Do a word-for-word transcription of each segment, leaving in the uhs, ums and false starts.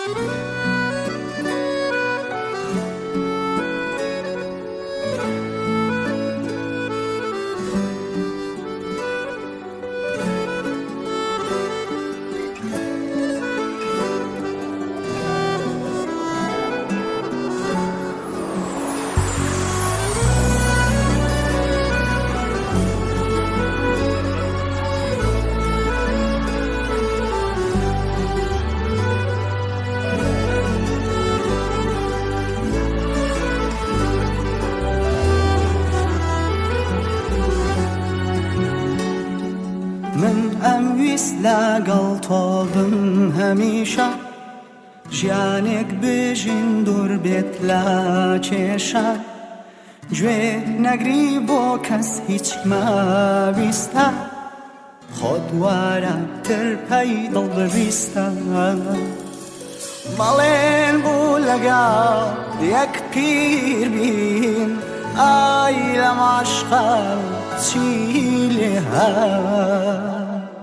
من ئەمویست لەگەڵ تۆ بم هەمیشە ژیانێک بژین دوور بێت لە کێشە گوێ نەگری بۆ کەس هیچ مەویستە خۆ دوارە ترپەی دڵ بویستە بەڵێن بوو لەگەڵ یەک پیر بین ئای لەم عاشقە چی لێ هات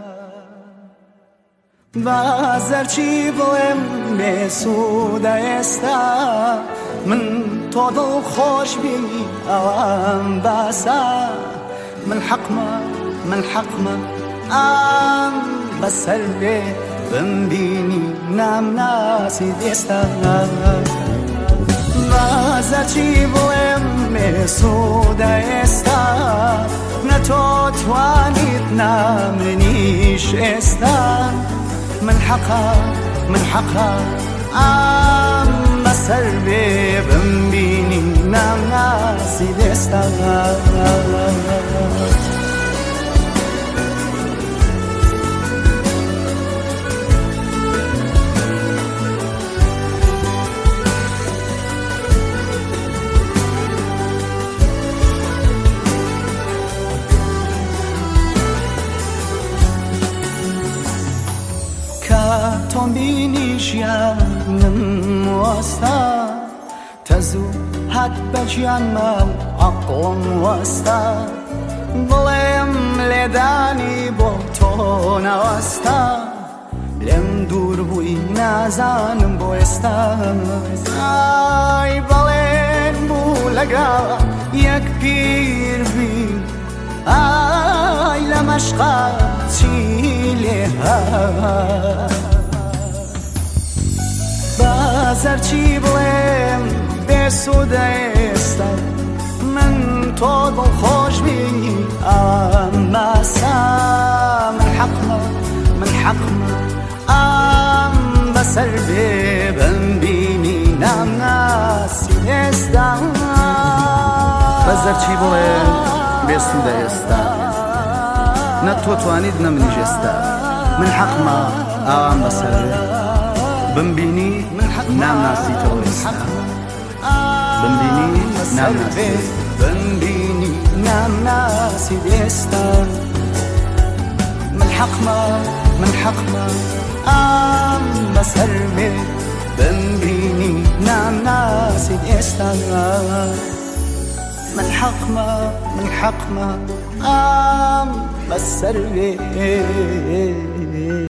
بەزەر چی بڵێم بێسوودە ئێستا من تۆ دڵخۆش بینی ئەوەم باسە من حەقمە من حەقمە ئەم بەسەر بێ بمبینی نامناسی ئێستا بەزەر چی بڵێم بێسوودە ئێستا نەتۆ توانیت نامنیش ئێستا من حەقە من حەقە ئەم بەسەر بێ بمبینی نامناسی ئێستا تۆم بینی ژیانم وەستا تەزوو هات بە گیانمە و عەقڵم وەستا بڵێم لێدانی بۆ تۆ نەوەستا لێم دوور بووی نازانم بۆ ئێستا ئای بەڵێن بوو لەگەڵ یەک پیر بین ئای لە مەشقە چی لێ هات بەزەر چی بڵێم بێسوودە ئێستا من تۆ دڵخۆش بینی ئەم باسە من حەقمە من حەقمە ئەم بەسەر بێ بمبینی نامناسی ئێستا بەزەر چی بڵێم بێسوودە ئێستا نە تۆ توانیت نە منیش ئێستا من حەقمە ئەوان بەسەر بێ بمبینی نامناسیتەوە ئێستا بمبینی نامناسی بمبینی نامناسی ئێستا من حەقمە من حەقمە ئەم بەسەر بێ بمبینی نامناسی ئێستا من حەقمە من حەقمە ئەم بەسەر بێ